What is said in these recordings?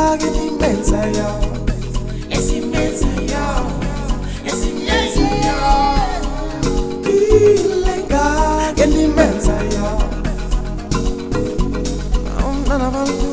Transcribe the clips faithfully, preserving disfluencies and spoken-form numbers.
Ilenga imenza yo, esimenza yo, esimenza yo. Ilenga imenza yo, umntana bantu.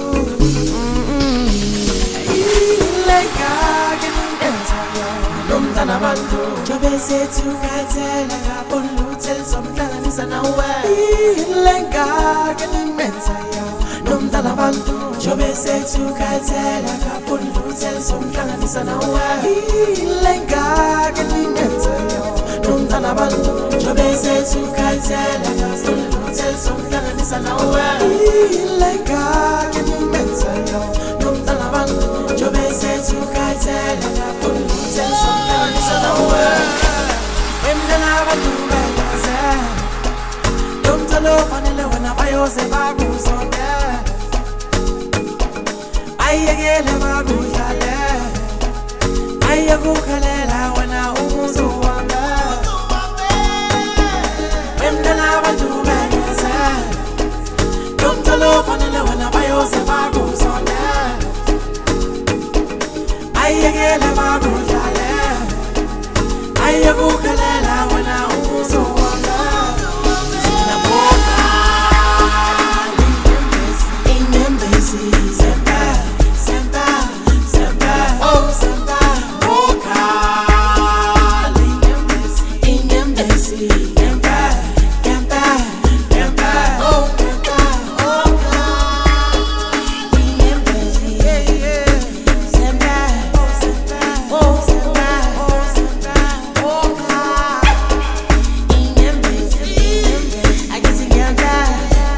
Ilenga imenza yo, umntana bantu. Jobe sethu kathela kapolo tell somhlanganisa nawe. Ilenga imenza yo, umntana bantu. Jobe sethu kathela kapolo tell somhlanganisa nawe. Ilenga imenza yo, umntana bantu. Jobe sethu kathela kapolo tell somhlanganisa nawe. Ilenga imenza yo, umntana bantu. Jobe sethu kathela kapolo tell somhlanganisa nawe. Wemdala bantu bekaze, yomtalo fanele wena bayose bakuzonde. Ayekele bakudlale, ayekukhalela wena umuzi wami. Wemdala bantu bekaze, yomtalo fanele wena bayose bakuzonde. Ayekele bakudlale, ayekukhalela wena umuzi wami. Sinaboka inyembezi sempa sempa sempa oh sempa boka inyembezi inyembezi sempa sempa sempa oh sempa boka inyembezi sempa oh sempa oh sempa oh sempa boka inyembezi I guess you can't die.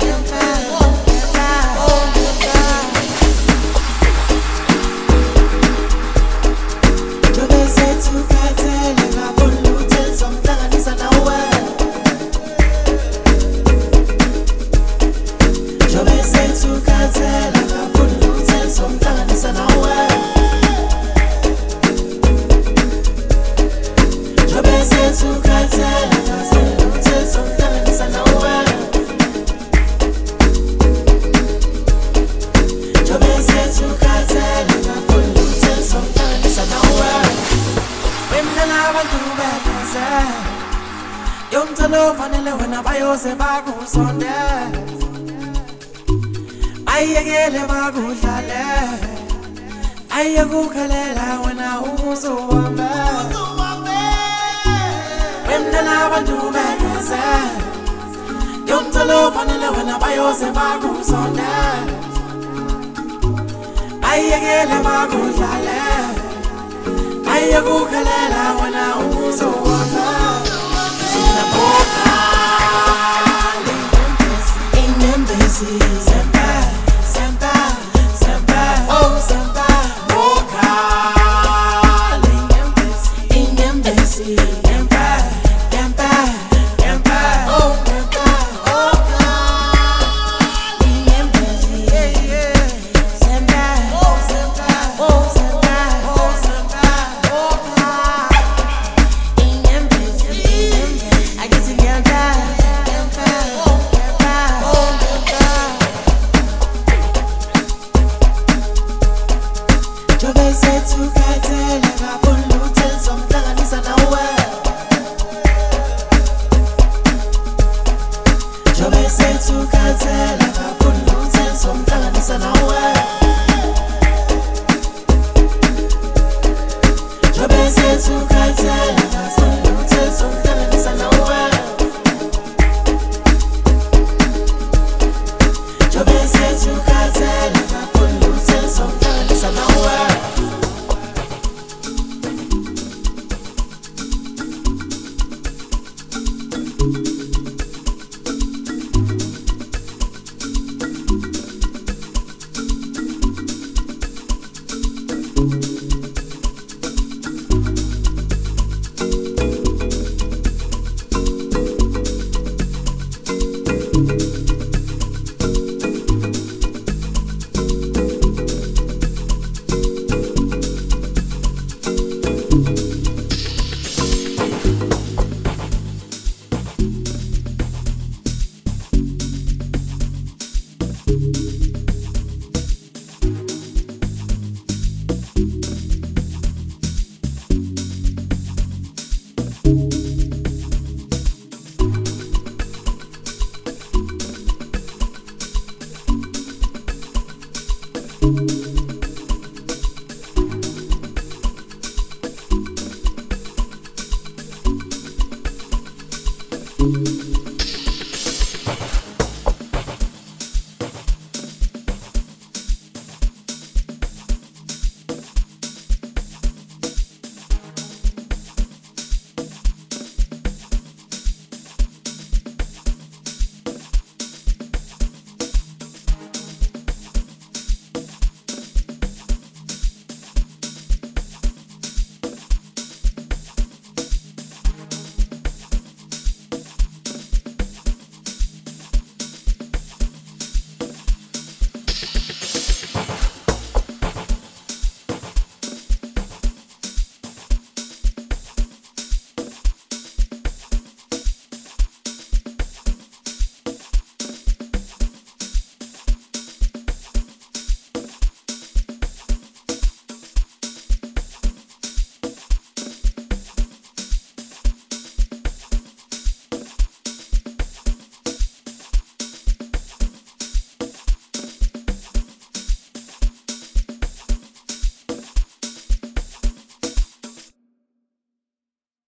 Yomtalo fanele wena bayose bakuzonde. Ayekele bakudlale, ayekukhalela wena umuzi wami. Wemdala bantu bekaze, yomtalo fanele wena bayose bakuzonde. Ayekele bakudlale, ayekukhalela wena umuzi wami. Sinaboka inyembezi sempa sempa sempa oh sempa boka inyembezi inyembezi sempa sempa sempa oh sempa boka inyembezi sempa oh sempa oh sempa oh sempa boka inyembezi I guess you can't die. Jobe sethu kathela kapolo tell somhlanganisa nawe. Jobe sethu kathela kapolo tell somhlanganisa nawe. Jobe sethu kathela kapolo tell somhlanganisa nawe. Jobe sethu kathela kapolo tell somhlanganisa nawe. Thank